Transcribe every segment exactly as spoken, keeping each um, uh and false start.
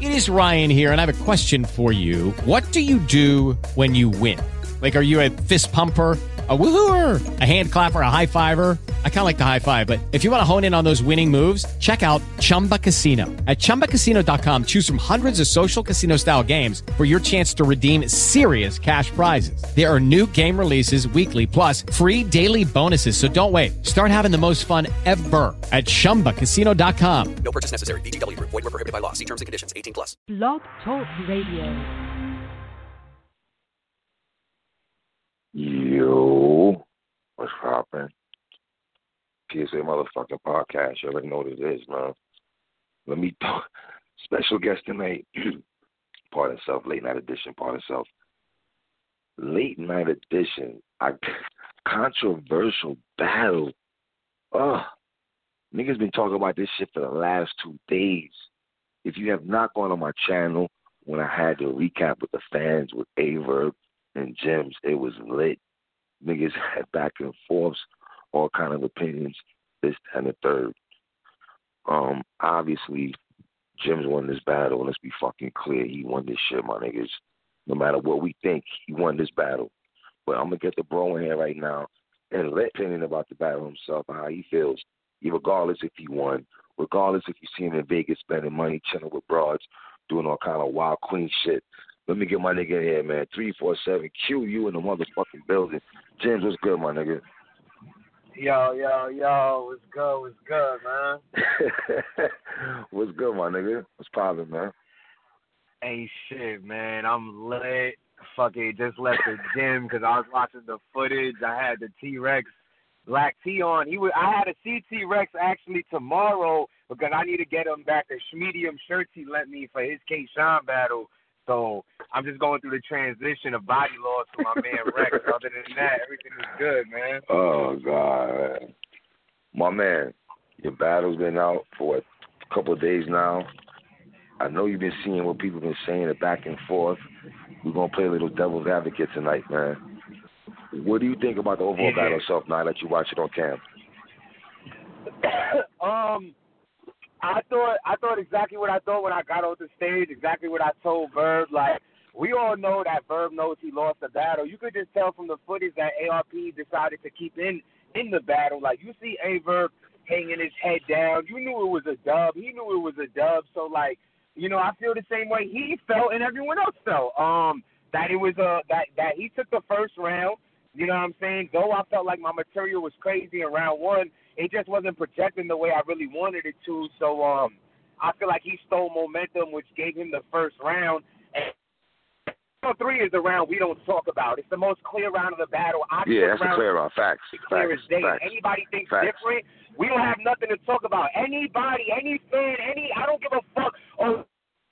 It is Ryan here, and I have a question for you. What do you do when you win? Like, are you a fist pumper, a woohooer, a hand clapper, a high fiver? I kind of like the high five, but if you want to hone in on those winning moves, check out Chumba Casino. At chumba casino dot com, choose from hundreds of social casino-style games for your chance to redeem serious cash prizes. There are new game releases weekly, plus free daily bonuses. So don't wait. Start having the most fun ever at chumba casino dot com. No purchase necessary. V G W. Void where prohibited by law. See terms and conditions. eighteen plus. Blog Talk Radio. Yo, what's poppin'? P S A motherfucking podcast. You already know what it is, man. Let me talk. Special guest tonight. Part of self, late night edition, part of self. Late night edition. I controversial battle. Ugh. Niggas been talking about this shit for the last two days. If you have not gone on my channel when I had the recap with the fans with Averb and Gems, it was lit. Niggas had back and forths, all kind of opinions, this and the third. Um, obviously, Gems won this battle. Let's be fucking clear. He won this shit, my niggas. No matter what we think, he won this battle. But I'm going to get the bro in here right now and let opinion about the battle himself and how he feels, regardless if he won, regardless if you see him in Vegas spending money, chilling with broads, doing all kind of wild queen shit. Let me get my nigga in here, man. three four seven Q, you in the motherfucking building. James, what's good, my nigga? Yo, yo, yo, what's good, what's good, man? What's good, my nigga? What's poppin', man? Ain't shit, man. I'm lit. Fuck it, just left the gym because I was watching the footage. I had the T-Rex Black T on. He was, I had to see T-Rex actually tomorrow because I need to get him back the Schmedium shirts he lent me for his K-Shine battle. So I'm just going through the transition of body loss for my man Rex. Other than that, everything is good, man. Oh, God. My man, your battle's been out for what, a couple of days now. I know you've been seeing what people have been saying, the back and forth. We're going to play a little devil's advocate tonight, man. What do you think about the overall yeah. battle itself now that you watch it on cam? um... I thought I thought exactly what I thought when I got on the stage, exactly what I told Verb. Like, we all know that Verb knows he lost the battle. You could just tell from the footage that A R P decided to keep in, in the battle. Like, you see A Verb hanging his head down. You knew it was a dub. He knew it was a dub. So, like, you know, I feel the same way he felt and everyone else felt. Um, that it was a that, that he took the first round. You know what I'm saying? Though I felt like my material was crazy in round one, it just wasn't projecting the way I really wanted it to. So um, I feel like he stole momentum, which gave him the first round. And round three is the round we don't talk about. It's the most clear round of the battle. I yeah, that's a clear round. Facts. Clear Facts. as day. Facts. Anybody thinks Facts. different, we don't have nothing to talk about. Anybody, any fan, any, I don't give a fuck. Oh,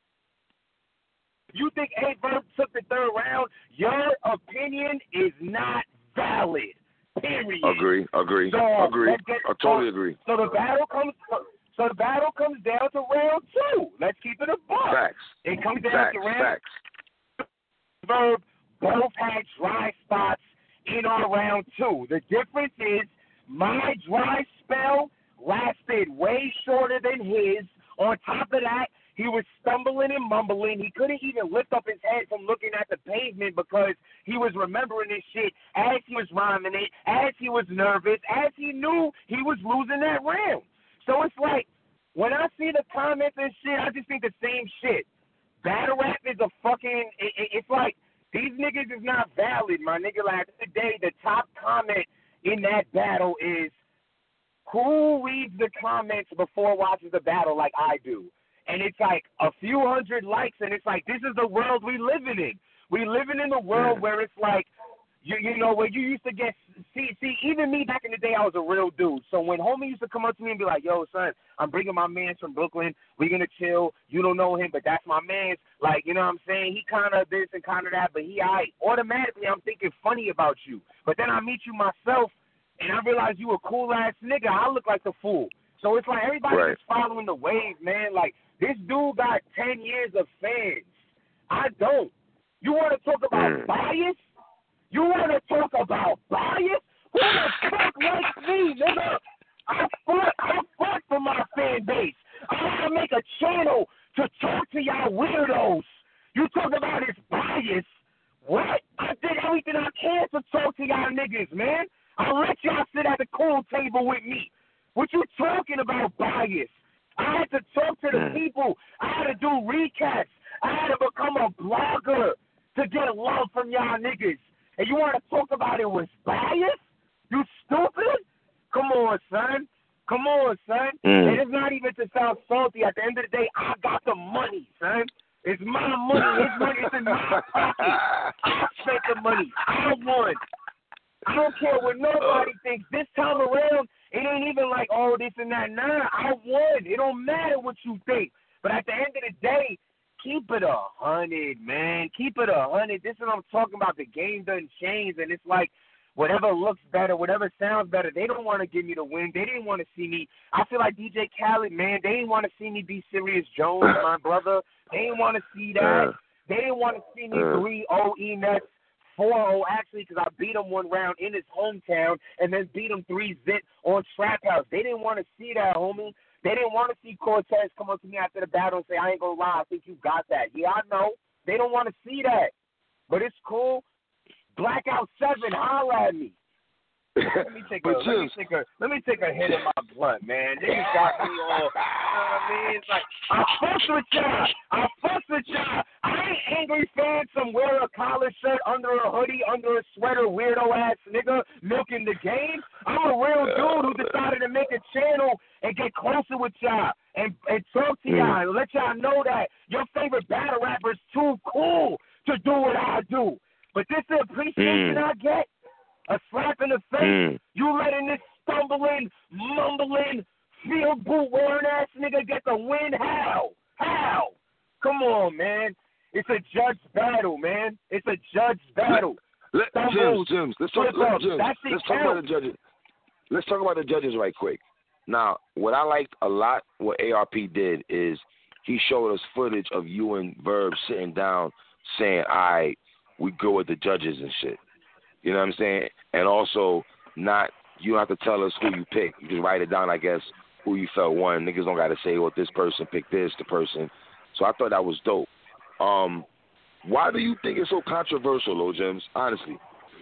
you think A Verb took the third round? Your opinion is not valid. Period. Agree, agree, so, agree. Get, I totally agree. So the battle comes. So the battle comes down to round two. Let's keep it a buck. Facts. It comes down Facts. to round. Facts. Verb both had dry spots in our round two. The difference is my dry spell lasted way shorter than his. On top of that, he was stumbling and mumbling. He couldn't even lift up his head from looking at the pavement because he was remembering this shit as he was rhyming it, as he was nervous, as he knew he was losing that round. So it's like, when I see the comments and shit, I just think the same shit. Battle rap is a fucking, it, it, it's like, these niggas is not valid, my nigga. Like, today, the top comment in that battle is, who reads the comments before watches the battle like I do? And it's like a few hundred likes, and it's like, this is the world we living in. We living in a world yeah. where it's like, you you know, where you used to get, see, see, even me back in the day, I was a real dude. So when homie used to come up to me and be like, yo, son, I'm bringing my mans from Brooklyn. We're going to chill. You don't know him, but that's my mans. Like, you know what I'm saying? He kind of this and kind of that, but he, I, automatically, I'm thinking funny about you. But then I meet you myself, and I realize you a cool-ass nigga. I look like the fool. So it's like everybody's right. just following the wave, man. Like, this dude got ten years of fans. I don't. You want to talk about mm. bias? You want to talk about bias? Who the fuck likes me, nigga? I fought, I fought for my fan base. I want to make a channel to talk to y'all weirdos. You talk about it's bias. What? I did everything I can to talk to y'all niggas, man. I let y'all sit at the cool table with me. What you talking about, bias? I had to talk to the people. I had to do recaps. I had to become a blogger to get love from y'all niggas. And you want to talk about it was bias? You stupid? Come on, son. Come on, son. Mm. And it's not even to sound salty. At the end of the day, I got the money, son. It's my money. It's money. It's in my pocket. I spent the money. I won. I don't care what nobody thinks. This time around, it ain't even like, oh, this and that. Nah, I won. It don't matter what you think. But at the end of the day, keep it a hundred, man. Keep it a hundred. This is what I'm talking about. The game doesn't change, and it's like whatever looks better, whatever sounds better. They don't want to give me the win. They didn't want to see me. I feel like D J Khaled, man. They didn't want to see me be Serious Jones, my brother. They didn't want to see that. They didn't want to see me three oh E-Nets. four oh actually, because I beat him one round in his hometown and then beat him three zip on Trap House. They didn't want to see that, homie. They didn't want to see Cortez come up to me after the battle and say, I ain't going to lie, I think you got that. Yeah, I know. They don't want to see that. But it's cool. Blackout seven, holla at me. Let me take a let me take a let me take a hit of my blunt, man. Niggas got me all, you know what I mean? It's like I fuss with y'all. I fuss with y'all. I ain't angry fan some wear a collar shirt under a hoodie, under a sweater, weirdo ass nigga milking the game. I'm a real dude who decided to make a channel and get closer with y'all and, and talk to y'all and let y'all know that your favorite battle rapper is too cool to do what I do. But this is the appreciation mm. I get. A slap in the face. Mm. You letting this stumbling, mumbling, field boot wearing ass nigga get the win? How? How? Come on, man. It's a judge battle, man. It's a judge battle. Let, let, Jims, Jims, let's talk, let, Jims, let's talk about the judges. Let's talk about the judges right quick. Now, what I liked a lot, what A R P did is he showed us footage of you and Verb sitting down saying, all right, we go with the judges and shit. You know what I'm saying? And also, not you don't have to tell us who you pick. You just write it down, I guess, who you felt won. Niggas don't got to say, well, this person picked this, the person. So I thought that was dope. Um, why do you think it's so controversial, though, Jims, honestly?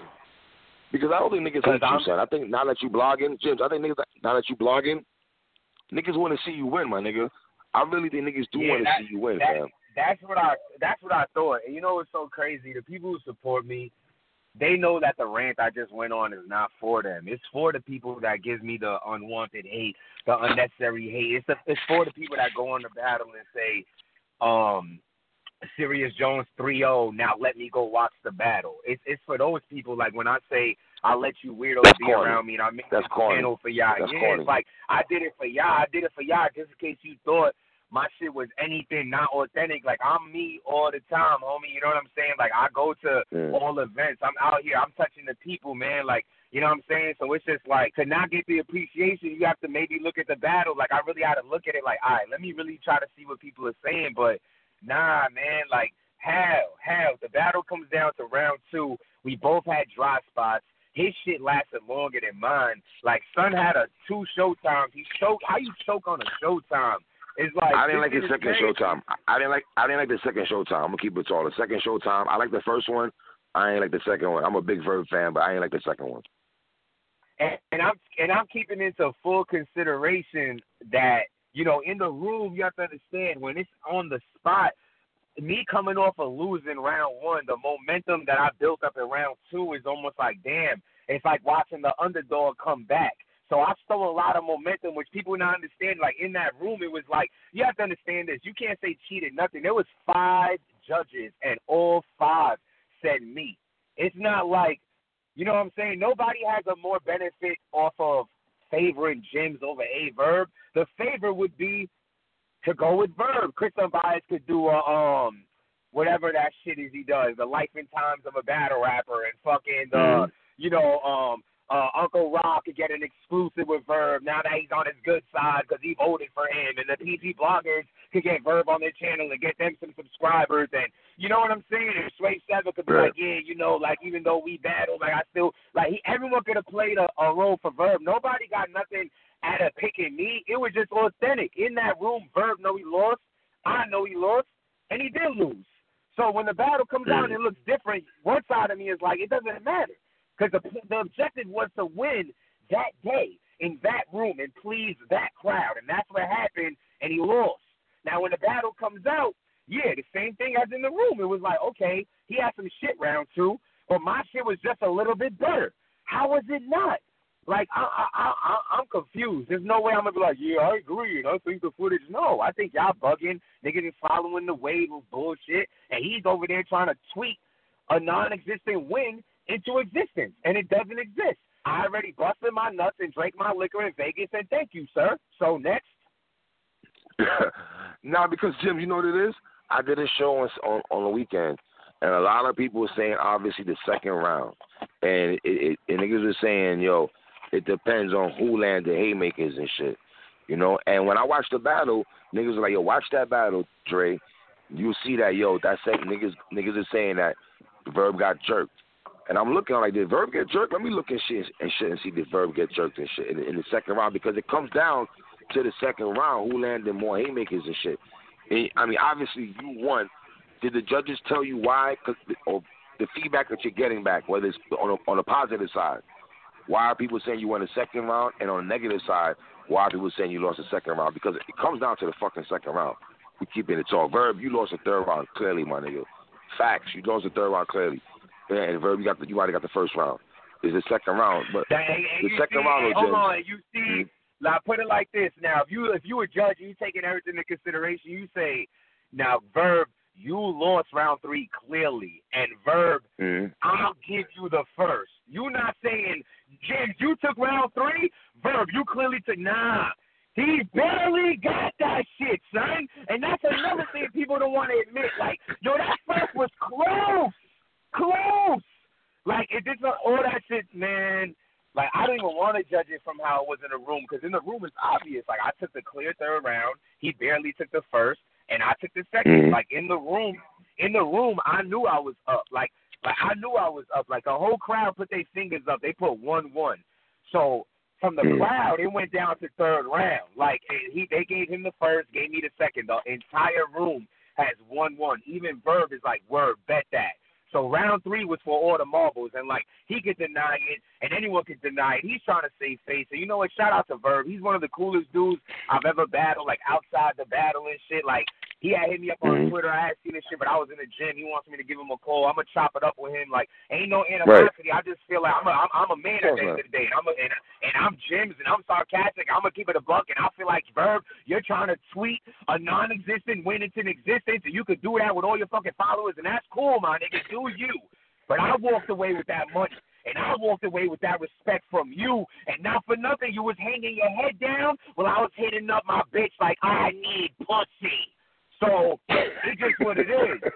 Because I don't think niggas hate you, son. I think now that you blogging, Jims, I think niggas, now that you blogging, niggas want to see you win, my nigga. I really think niggas do yeah, want to see you win, that, fam. That's what I, that's what I thought. And you know what's so crazy? The people who support me, they know that the rant I just went on is not for them. It's for the people that give me the unwanted hate, the unnecessary hate. It's, the, it's for the people that go on the battle and say, um, Serious Jones three oh, now let me go watch the battle. It's it's for those people, like when I say, I'll let you weirdos That's be corny. Around me and I make this channel for y'all. That's yeah, corny. It's like, I did it for y'all. I did it for y'all just in case you thought my shit was anything not authentic. Like, I'm me all the time, homie. You know what I'm saying? Like, I go to yeah. all events. I'm out here. I'm touching the people, man. Like, you know what I'm saying? So it's just like, to not get the appreciation, you have to maybe look at the battle. Like, I really had to look at it like, all right, let me really try to see what people are saying. But, nah, man, like, how? How? The battle comes down to round two. We both had dry spots. His shit lasted longer than mine. Like, son had a two showtimes. He choked. How you choke on a showtime? It's like, I didn't like the second showtime. I didn't like I didn't like the second showtime. I'm gonna keep it tall. The second showtime, I like the first one. I ain't like the second one. I'm a big Verb fan, but I ain't like the second one. And, and I'm and I'm keeping into full consideration that, you know, in the room you have to understand when it's on the spot. Me coming off of losing round one, the momentum that I built up in round two is almost like, damn, it's like watching the underdog come back. So I stole a lot of momentum, which people not understand. Like, in that room, it was like, you have to understand this. You can't say cheated, nothing. There was five judges, and all five said me. It's not like, you know what I'm saying? Nobody has a more benefit off of favoring Jims over A Verb. The favor would be to go with Verb. Chris Unbiased could do a, um, whatever that shit is he does, the life and times of a battle rapper, and fucking, the, mm-hmm. you know, um, Uh, Uncle Rob could get an exclusive with Verb now that he's on his good side because he voted for him. And the P G bloggers could get Verb on their channel and get them some subscribers. And you know what I'm saying? And Sway Seven could be right. like, yeah, you know, like even though we battled, like I still, like he, everyone could have played a, a role for Verb. Nobody got nothing out of picking me. It was just authentic. In that room, Verb know he lost. I know he lost, and he did lose. So when the battle comes out and it looks different, one side of me is like, it doesn't matter. Because the, the objective was to win that day in that room and please that crowd. And that's what happened, and he lost. Now, when the battle comes out, yeah, the same thing as in the room. It was like, okay, he had some shit round two, but my shit was just a little bit better. How was it not? Like, I, I, I, I'm confused. There's no way I'm going to be like, yeah, I agree, and I think the footage. No, I think y'all bugging. Niggas is following the wave of bullshit, and he's over there trying to tweak a non-existent win into existence, and it doesn't exist. I already busted my nuts and drank my liquor in Vegas, and thank you, sir. So next. Now, because, Jim, you know what it is? I did a show on, on, on the weekend, and a lot of people were saying, obviously, the second round. And, it, it, and niggas were saying, yo, it depends on who landed haymakers and shit. You know? And when I watched the battle, niggas were like, yo, watch that battle, Dre. You'll see that, yo, that's it. Niggas, niggas are saying that Verb got jerked. And I'm looking like, did Verb get jerked? Let me look at shit and shit and see did Verb get jerked and shit in, in the second round, because it comes down to the second round, who landed more haymakers and shit. And, I mean, obviously you won. Did the judges tell you why? Cause, or the feedback that you're getting back, whether it's on a, on the positive side, why are people saying you won the second round? And on the negative side, why are people saying you lost the second round? Because it comes down to the fucking second round. We keep it all. Verb, you lost the third round clearly, my nigga. Facts, you lost the third round clearly. And Verb, you got the, you already got the first round. It's the second round, but and, and the second see, round. Hold James, on, you see, mm-hmm. now put it like this. Now, if you if you a judge and you taking everything into consideration, you say, now Verb, you lost round three clearly, and Verb, mm-hmm. I'll give you the first. You not saying, James, you took round three, Verb, you clearly took, nah. He barely got that shit, son. And that's another thing people don't want to admit. Like, yo, that first was close. Close. Like, it did not, all that shit, man. Like, I don't even want to judge it from how it was in the room, because in the room it's obvious. Like, I took the clear third round. He barely took the first, and I took the second. Mm-hmm. Like, in the room, in the room, I knew I was up. Like, like I knew I was up. Like, the whole crowd put their fingers up. They put one one. So, from the crowd, it went down to third round. Like, he, they gave him the first, gave me the second. The entire room has one one. Even Verb is like, word, bet that. So round three was for all the marbles, and, like, he could deny it, and anyone could deny it. He's trying to save face. And you know what? Shout out to Verb. He's one of the coolest dudes I've ever battled, like, outside the battle and shit. Like, he had hit me up on mm-hmm. Twitter. I had seen this shit, but I was in the gym. He wants me to give him a call. I'm going to chop it up with him. Like, ain't no animosity. Right. I just feel like I'm a, I'm, I'm a man at the end of the day. And I'm, a, and, and I'm Jim's, and I'm sarcastic. I'm going to keep it a buck, and I feel like, Verb, you're trying to tweet a non-existent win into existence, and you could do that with all your fucking followers, and that's cool, my nigga. Do you. But I walked away with that money, and I walked away with that respect from you, and not for nothing, you was hanging your head down while I was hitting up my bitch like, I need pussy. So, it's just what it is.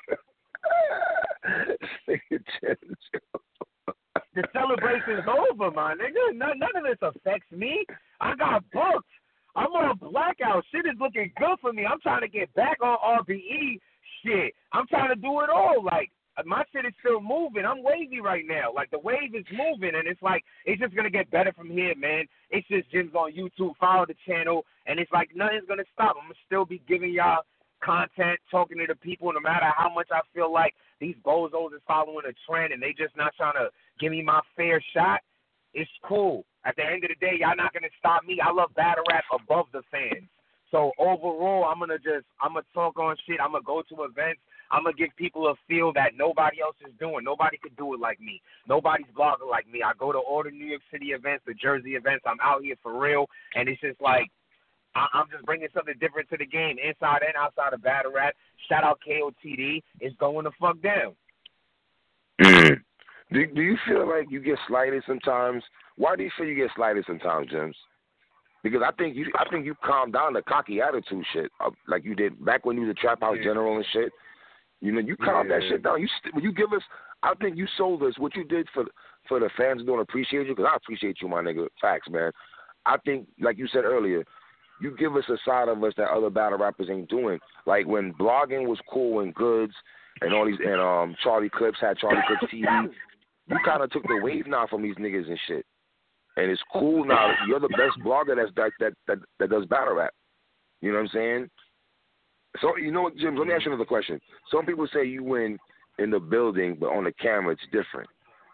The celebration's over, my nigga. None, none of this affects me. I got booked. I'm on blackout. Shit is looking good for me. I'm trying to get back on R B E shit. I'm trying to do it all. Like, my shit is still moving. I'm wavy right now. Like, the wave is moving, and it's like, it's just going to get better from here, man. It's just Jim's on YouTube. Follow the channel, and it's like nothing's going to stop. I'm going to still be giving y'all content, talking to the people, no matter how much I feel like these bozos is following a trend and they just not trying to give me my fair shot. It's cool. At the end of the day, y'all not going to stop me. I love battle rap above the fans. So overall, I'm going to just, I'm going to talk on shit. I'm going to go to events. I'm going to give people a feel that nobody else is doing. Nobody could do it like me. Nobody's blogging like me. I go to all the New York City events, the Jersey events. I'm out here for real. And it's just like, I'm just bringing something different to the game, inside and outside of battle rap. Shout out K O T D. It's going the fuck down. Mm. Do, do you feel like you get slighted sometimes? Why do you feel you get slighted sometimes, James? Because I think you, I think you calmed down the cocky attitude shit, uh, like you did back when you was a trap house yeah. general and shit. You know, you calmed yeah. that shit down. You, when you give us, I think you sold us what you did for for the fans who don't appreciate you. Because I appreciate you, my nigga. Facts, man. I think, like you said earlier, you give us a side of us that other battle rappers ain't doing. Like when blogging was cool and Goods and all these, and um Charlie Clips had Charlie Clips T V, you kind of took the wave now from these niggas and shit. And it's cool now. You're the best blogger that's, that, that, that, that does battle rap. You know what I'm saying? So you know what, Jim? Let me ask you another question. Some people say you win in the building, but on the camera it's different.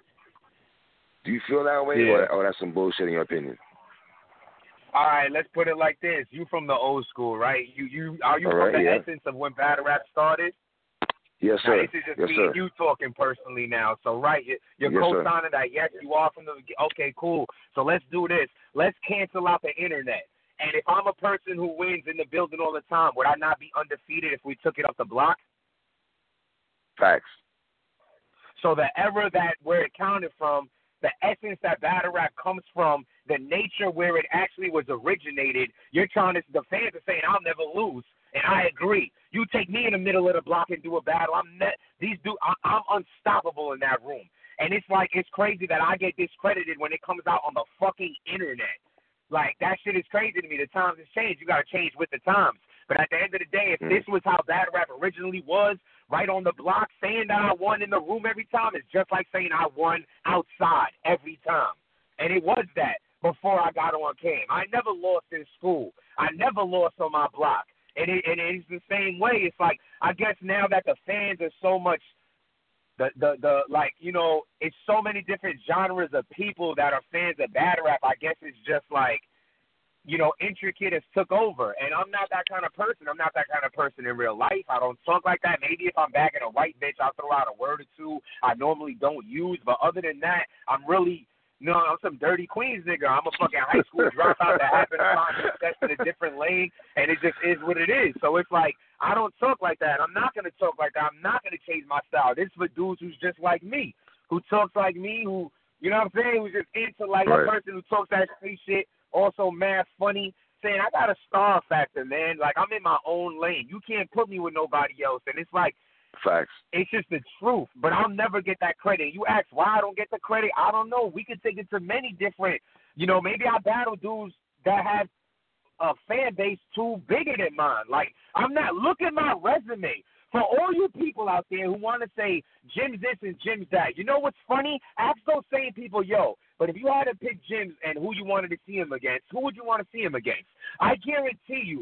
Do you feel that way, Yeah. or, or that's some bullshit in your opinion? All right, let's put it like this. You from the old school, right? You you are you All from right, the yeah. essence of when battle rap started? Yes, Now, sir. this is just Yes, me sir. and you talking personally now. So, right, you're, you're Yes, sir. co-signing that. Yes, you are from the – okay, cool. So let's do this. Let's cancel out the internet. And if I'm a person who wins in the building all the time, would I not be undefeated if we took it up the block? Facts. So the era that where it counted from, the essence that battle rap comes from, the nature where it actually was originated, you're trying to – the fans are saying, I'll never lose. And I agree. You take me in the middle of the block and do a battle. I'm net, these do. I, I'm unstoppable in that room. And it's like it's crazy that I get discredited when it comes out on the fucking internet. Like that shit is crazy to me. The times have changed. You got to change with the times. But at the end of the day, if Mm. this was how battle rap originally was, right on the block, saying that I won in the room every time is just like saying I won outside every time. And it was that before I got on cam. I never lost in school. I never lost on my block. And, it, and it's the same way. It's like, I guess now that the fans are so much, the, the, the like, you know, it's so many different genres of people that are fans of battle rap. I guess it's just like, you know, intricate has took over. And I'm not that kind of person. I'm not that kind of person in real life. I don't talk like that. Maybe if I'm back in a white bitch, I'll throw out a word or two I normally don't use. But other than that, I'm really, no, I'm some dirty Queens nigga. I'm a fucking high school dropout that happened to find success in a different lane, and it just is what it is. So it's like, I don't talk like that. I'm not going to talk like that. I'm not going to change my style. This is for dudes who's just like me, who talks like me, who, you know what I'm saying, who's just into like Right. a person who talks that street shit, also mad funny, saying, I got a star factor, man. Like, I'm in my own lane. You can't put me with nobody else. And it's like, Facts. it's just the truth, but I'll never get that credit. You ask why I don't get the credit, I don't know. We could take it to many different, you know, maybe I battle dudes that have a fan base too bigger than mine. Like, I'm not, look at my resume. For all you people out there who want to say Jim's this and Jim's that, you know what's funny? Ask those same people, yo, but if you had to pick Jim's and who you wanted to see him against, who would you want to see him against? I guarantee you,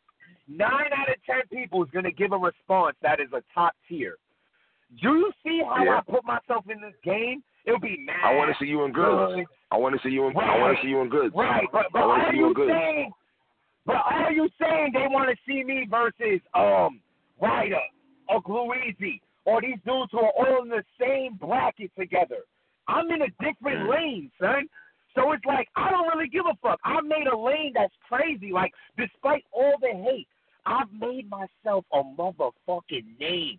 Nine out of ten people is going to give a response that is a top tier. Do you see how Yeah. I put myself in this game? It'll be mad. I want to see you in goods. good. I want to see you in. Right. I want to see you in goods. Right, but, but I want to are see you in you goods. saying? But are you saying they want to see me versus um Ryder or Gluezy or these dudes who are all in the same bracket together? I'm in a different Mm. lane, son. So it's like, I don't really give a fuck. I made a lane that's crazy. Like, despite all the hate, I've made myself a motherfucking name.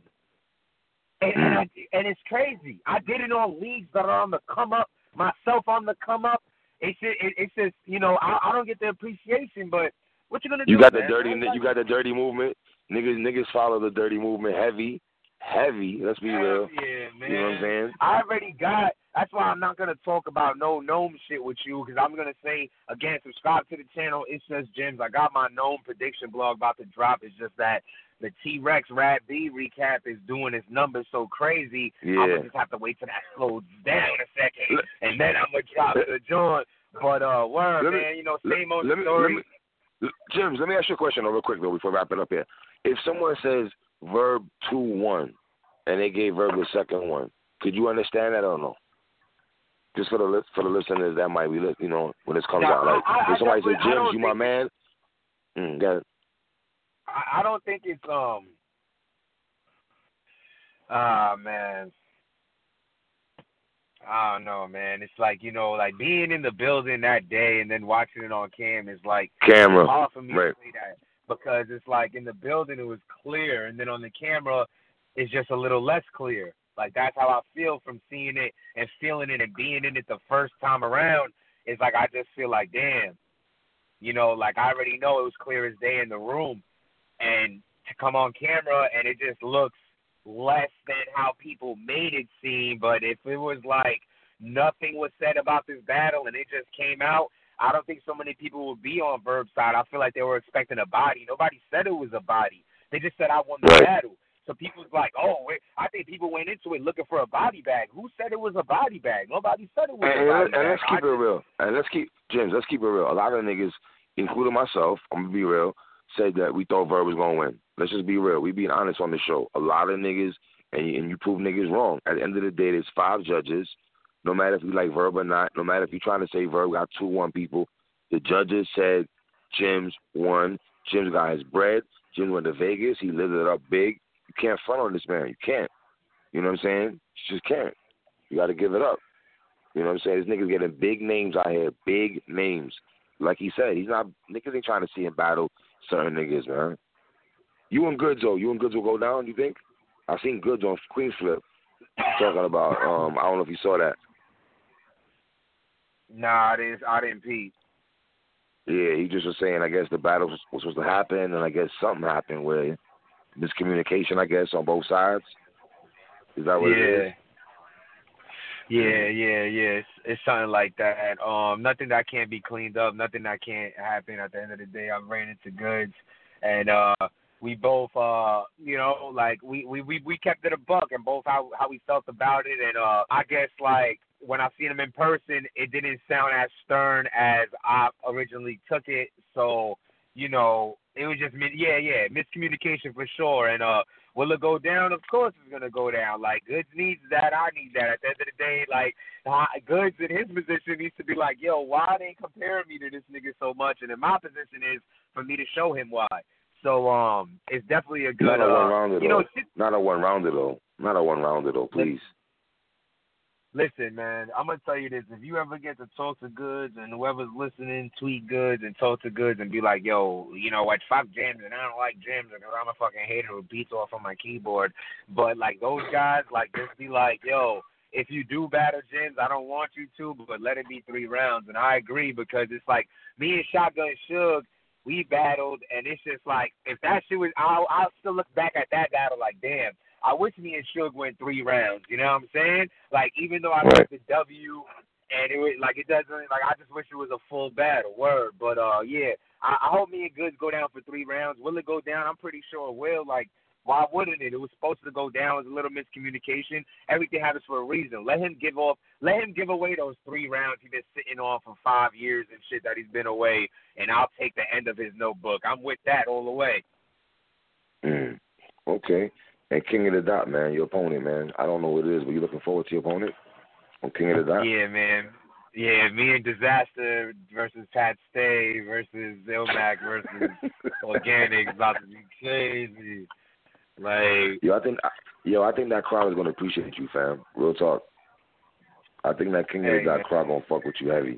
And, and, I, and it's crazy. I did it on leagues that are on the come up, myself on the come up. It's just, it, it's just you know, I, I don't get the appreciation, but what you going to do, You got man? the dirty. I- You got the dirty movement. Niggas, niggas follow the dirty movement heavy, heavy. Let's be Hell real. yeah, man. You know what I'm saying? I already got. That's why I'm not gonna talk about no gnome shit with you, because I'm gonna say again, subscribe to the channel. It's just Jim's. I got my gnome prediction blog about to drop. It's just that the T-Rex Rap B recap is doing its numbers so crazy. Yeah. I'm gonna just have to wait till that slows down a second, and then I'm gonna drop the joint. But uh, word, Let me- man, you know, let- same old let me- story. let me- James, let me ask you a question real quick though before we wrap it up here. If someone says Verb two one, and they gave Verb the second one, could you understand that or no? Just for the list, for the listeners that might be, li- you know, when this comes Yeah, out, like I- I- if somebody I says, James, don't you my think- man, mm, got it. I, I don't think it's um. Ah man. I don't know, man. It's like, you know, like being in the building that day and then watching it on cam is like Camera, hard for me right. to say that, because it's like in the building it was clear, and then on the camera it's just a little less clear. Like, that's how I feel from seeing it and feeling it and being in it the first time around. It's like I just feel like, damn, you know, like I already know it was clear as day in the room, and to come on camera and it just looks less than how people made it seem. But if it was like nothing was said about this battle and it just came out, I don't think so many people would be on Verb's side. I feel like they were expecting a body. Nobody said it was a body. They just said I won the Right. battle. So people's like, oh, wait, I think people went into it looking for a body bag. Who said it was a body bag? Nobody said it was And, a body and, bag. and let's keep I it just- real. And let's keep, James, let's keep it real. A lot of niggas, including myself, I'm going to be real, said that we thought Verb was going to win. Let's just be real. We being honest on the show. A lot of niggas, and you, and you prove niggas wrong. At the end of the day, there's five judges. No matter if you like Verb or not, no matter if you're trying to say Verb got two one people, the judges said Jim's won. Jim's got his bread. Jim went to Vegas. He lived it up big. You can't front on this man. You can't. You know what I'm saying? You just can't. You got to give it up. You know what I'm saying? This nigga's getting big names out here. Big names. Like he said, he's not, niggas ain't trying to see him battle certain niggas, man. You and Goods, though. You and Goods will go down, you think? I seen Goods on Queens Flip talking about, um, I don't know if you saw that. Nah, I didn't, I didn't peep. Yeah, he just was saying, I guess the battle was, was supposed to happen, and I guess something happened where miscommunication, I guess, on both sides. Is that what yeah. it is? Yeah, yeah, yeah. It's, it's something like that. Um, nothing that can't be cleaned up, nothing that can't happen. At the end of the day, I'm ran into Goods, and uh, we both, uh, you know, like we, we, we, we kept it a buck, and both how how we felt about it. And uh, I guess like when I seen him in person, it didn't sound as stern as I originally took it. So you know, it was just yeah, yeah, miscommunication for sure. And uh. Will it go down? Of course it's going to go down. Like, Goods needs that. I need that. At the end of the day, like, Goods in his position needs to be like, yo, why they comparing me to this nigga so much? And in my position is for me to show him why. So um, it's definitely a good, Not a uh, one-rounder, you know, though. Not a one-rounder, though. Not a one-rounder, though, please. Listen, man, I'm going to tell you this. If you ever get to talk to Goods and whoever's listening, tweet Goods and talk to Goods and be like, yo, you know what, fuck James and I don't like James because I'm a fucking hater who beats off on my keyboard. But, like, those guys, like, just be like, yo, if you do battle James, I don't want you to, but let it be three rounds. And I agree because it's like me and Shotgun Suge, we battled, and it's just like, if that shit was, I'll, I'll still look back at that battle like, damn. I wish me and Suge went three rounds. You know what I'm saying? Like, even though I got the W, and it was like it doesn't like I just wish it was a full battle. Word, but uh, yeah, I, I hope me and Goods go down for three rounds. Will it go down? I'm pretty sure it will. Like, why wouldn't it? It was supposed to go down. It was a little miscommunication. Everything happens for a reason. Let him give off. Let him give away those three rounds he's been sitting on for five years and shit that he's been away. And I'll take the end of his notebook. I'm with that all the way. Mm, okay. And King of the Dot, man, your opponent, man. I don't know what it is, but you looking forward to your opponent on King of the Dot? Yeah, man. Yeah, me and Disaster versus Pat Stay versus Zilmac versus Organic is about to be crazy. Like, yo, I think, yo, I think that crowd is gonna appreciate you, fam. Real talk. I think that King hey, of the Dot man. crowd gonna fuck with you heavy.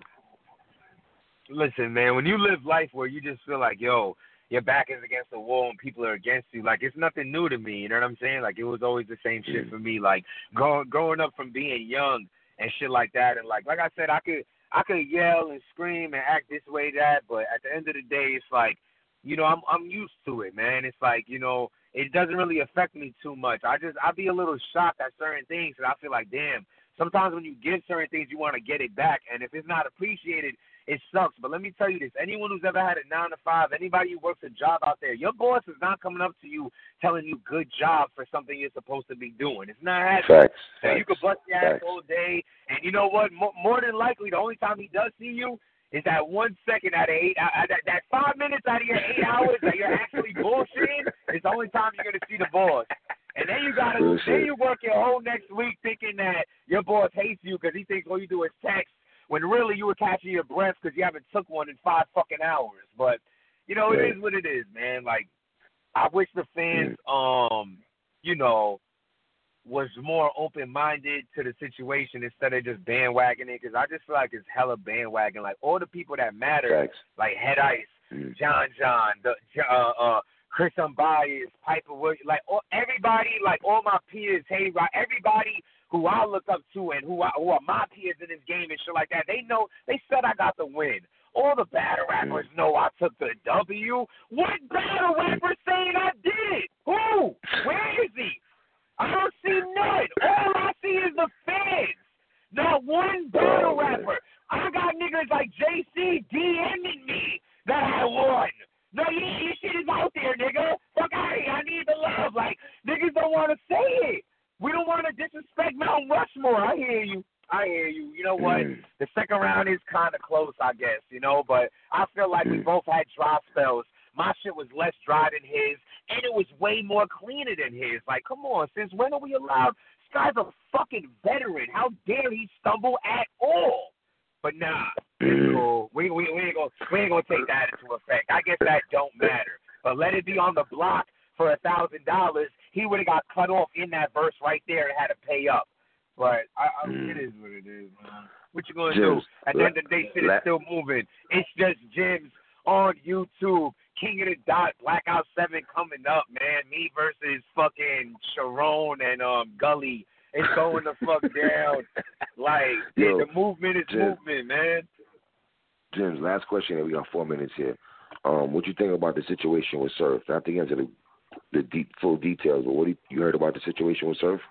Listen, man, when you live life where you just feel like, yo, your back is against the wall and people are against you, like, it's nothing new to me, you know what I'm saying? Like, it was always the same shit for me, like, growing growing up from being young and shit like that, and, like, like I said, I could, I could yell and scream and act this way, that, but at the end of the day, it's like, you know, I'm I'm used to it, man. It's like, you know, it doesn't really affect me too much. I just, I be a little shocked at certain things, and I feel like, damn, sometimes when you give certain things, you want to get it back, and if it's not appreciated, it sucks. But let me tell you this. Anyone who's ever had a nine to five, anybody who works a job out there, your boss is not coming up to you telling you good job for something you're supposed to be doing. It's not happening. Facts. So Facts. you could bust your ass Facts. all day. And you know what? Mo- more than likely, the only time he does see you is that one second out of eight, uh, that, that five minutes out of your eight hours that you're actually bullshitting is the only time you're going to see the boss. And then you got to, then you work your whole next week thinking that your boss hates you because he thinks all you do is text, when really you were catching your breath because you haven't took one in five fucking hours. But, you know, it right. is what it is, man. Like, I wish the fans, um, you know, was more open-minded to the situation instead of just bandwagoning it, because I just feel like it's hella bandwagon. Like, all the people that matter, Facts. like Head Ice, Mm. John John, the, uh, uh, Chris Unbiased, Piper Williams, like, all, everybody, like, all my peers, hey, right, everybody who I look up to and who, I, who are my peers in this game and shit like that, they know, they said I got the win. All the battle rappers know I took the W. What battle rapper saying I did it? Who? Where is he? I don't see none. All I see is the fans. Not one battle rapper. I got niggas like J C DMing me that I won. No, yeah, your shit is out there, nigga. Fuck out of here. I need the love. Like, niggas don't want to say it. We don't want to disrespect Mount Rushmore. I hear you. I hear you. You know what? Mm. The second round is kind of close, I guess, you know, but I feel like we both had dry spells. My shit was less dry than his, and it was way more cleaner than his. Like, come on, since when are we allowed? This guy's a fucking veteran. How dare he stumble at all? But nah, it's cool. We we we ain't gonna we ain't gonna take that into effect. I guess that don't matter. But let it be on the block for a thousand dollars. He would have got cut off in that verse right there and had to pay up. But I, I mean, it is what it is, man. What you gonna Jims, do? At the end of the day, shit is still moving. It's just Jims on YouTube. King of the Dot, Blackout seven coming up, man. Me versus fucking Sharon and um Gully. It's going the fuck down. Like, Yo, the movement is Jims, movement, man. Jims, last question, and we got four minutes here. Um, what you think about the situation with Surf? Not to get into the the deep, full details, but what do you, you heard about the situation with Surf?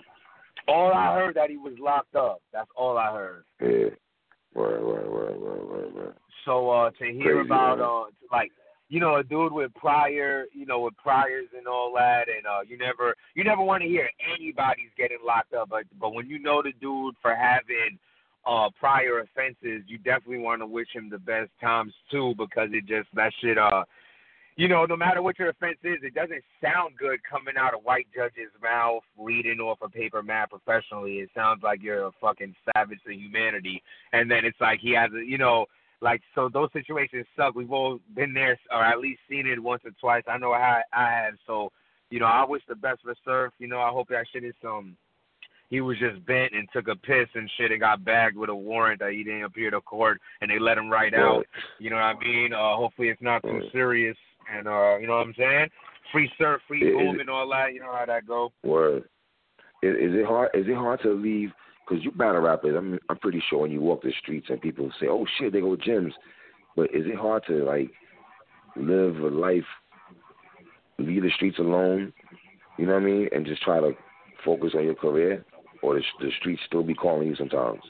All I heard that he was locked up. That's all I heard. Yeah. Right, right, right, right, right, right. So uh, to hear Crazy, about man. uh, like, you know, a dude with prior, you know, with priors and all that, and uh, you never, you never want to hear anybody's getting locked up, but but when you know the dude for having uh prior offenses, you definitely want to wish him the best times too, because it just that shit uh. You know, no matter what your offense is, it doesn't sound good coming out of white judge's mouth, reading off a paper map professionally. It sounds like you're a fucking savage to humanity. And then it's like he has a, you know, like, so those situations suck. We've all been there, or at least seen it once or twice. I know I, I have. So, you know, I wish the best for Surf. You know, I hope that shit is um, he was just bent and took a piss and shit and got bagged with a warrant that he didn't appear to court and they let him right out. You know what I mean? Uh, hopefully it's not too serious. And, uh, you know what I'm saying? Free Surf, free boom, and all that. You know how that go. Word. Is, is it hard? Is it hard to leave? Because you battle rappers, I'm I'm pretty sure when you walk the streets and people say, "Oh shit, they go Jims," but is it hard to like live a life, leave the streets alone? You know what I mean? And just try to focus on your career, or the, the streets still be calling you sometimes?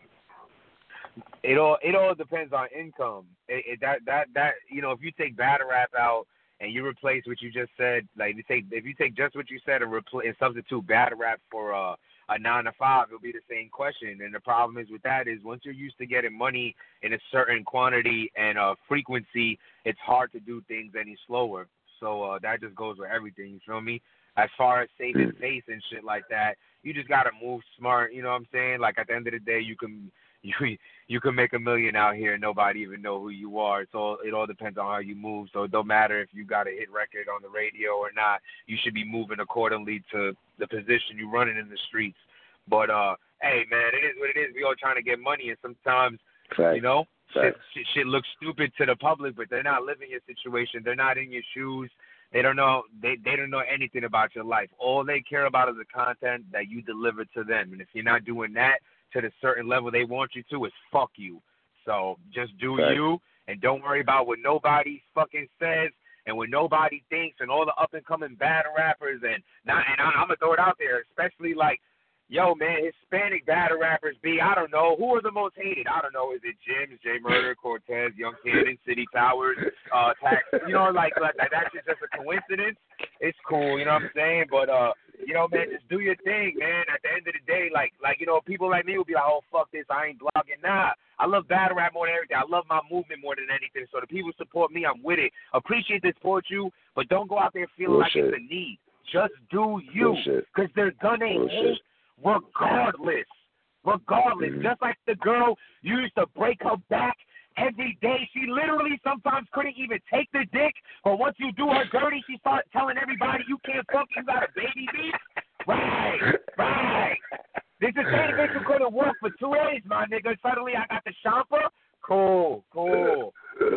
It all it all depends on income. It, it, that that that you know, if you take battle rap out and you replace what you just said, like you take if you take just what you said and replace and substitute battle rap for uh, a nine to five, it'll be the same question. And the problem is with that is once you're used to getting money in a certain quantity and uh, frequency, it's hard to do things any slower. So uh, that just goes with everything. You feel me? As far as saving face and shit like that, you just gotta move smart. You know what I'm saying? Like at the end of the day, you can. You you can make a million out here and nobody even know who you are. It's all it all depends on how you move. So it don't matter if you got a hit record on the radio or not. You should be moving accordingly to the position you're running in the streets. But uh, hey man, it is what it is. We all trying to get money, and sometimes Fact. you know shit, Fact. shit shit looks stupid to the public, but they're not living your situation. They're not in your shoes. They don't know they they don't know anything about your life. All they care about is the content that you deliver to them. And if you're not doing that to the certain level they want you to, is fuck you. So just do right. you, and don't worry about what nobody fucking says and what nobody thinks, and all the up and coming battle rappers. And not, and I, I'm gonna throw it out there, especially like, yo man, Hispanic battle rappers. Be I don't know who are the most hated. I don't know. Is it Jims, J Murder, Cortez, Young Cannon, City Towers, uh, Tax? You know, like, like that's just a coincidence. It's cool, you know what I'm saying? But uh. You know, man, just do your thing, man. At the end of the day, like, like you know, people like me will be like, oh, fuck this, I ain't blogging. Nah, I love battle rap more than everything. I love my movement more than anything. So the people support me, I'm with it. Appreciate they support you, but don't go out there feeling Bullshit. like it's a need. Just do you, because they're gonna hate regardless. Regardless. Mm-hmm. Just like the girl used to break her back every day. She literally sometimes couldn't even take the dick, but once you do her dirty, she starts telling everybody you can't fuck, you got a baby beat. Right, right. This is the same bitch who couldn't work for two days, my nigga. Suddenly I got the champa. Cool, cool.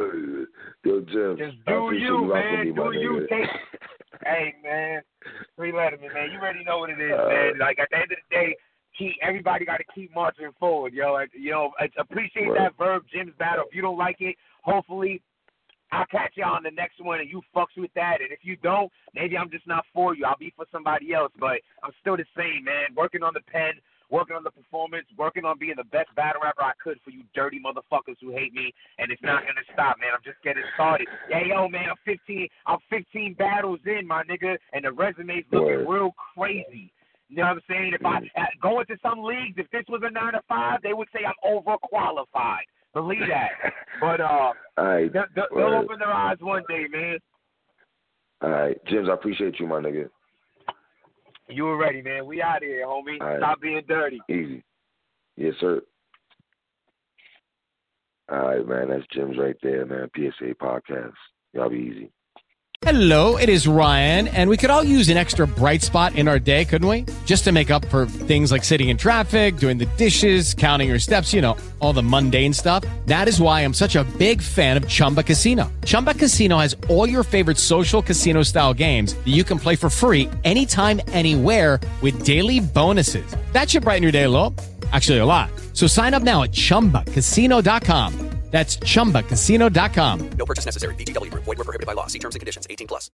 Yo, Jim, just do you, you man. Me, do you. Nigga. Take. Hey, man. Three Letterman, man. You already know what it is, uh, man. Like, at the end of the day, Keep, everybody got to keep marching forward, yo. I, you know, I appreciate right. that verb, Jim's battle. If you don't like it, hopefully I'll catch you on the next one and you fucks with that. And if you don't, maybe I'm just not for you. I'll be for somebody else. But I'm still the same, man. Working on the pen, working on the performance, working on being the best battle rapper I could for you dirty motherfuckers who hate me. And it's not going to stop, man. I'm just getting started. Yeah, yo, man, I'm fifteen. I'm fifteen battles in, my nigga, and the resume's looking Word. real crazy. You know what I'm saying? If I uh, go into some leagues, if this was a nine to five, they would say I'm overqualified. Believe that. But uh, All right. they'll, they'll Word. open their eyes one day, man. All right. Jims, I appreciate you, my nigga. You were ready, man. We out here, homie. All right. Stop being dirty. Easy. Yes, sir. All right, man. That's Jims right there, man. P S A Podcast. Y'all be easy. Hello, it is Ryan, and we could all use an extra bright spot in our day, couldn't we? Just to make up for things like sitting in traffic, doing the dishes, counting your steps, you know, all the mundane stuff. That is why I'm such a big fan of Chumba Casino. Chumba Casino has all your favorite social casino-style games that you can play for free anytime, anywhere with daily bonuses. That should brighten your day a little. Actually, a lot. So sign up now at chumba casino dot com. That's chumba casino dot com. No purchase necessary. V G W Group. Void where prohibited by law. See terms and conditions. eighteen plus.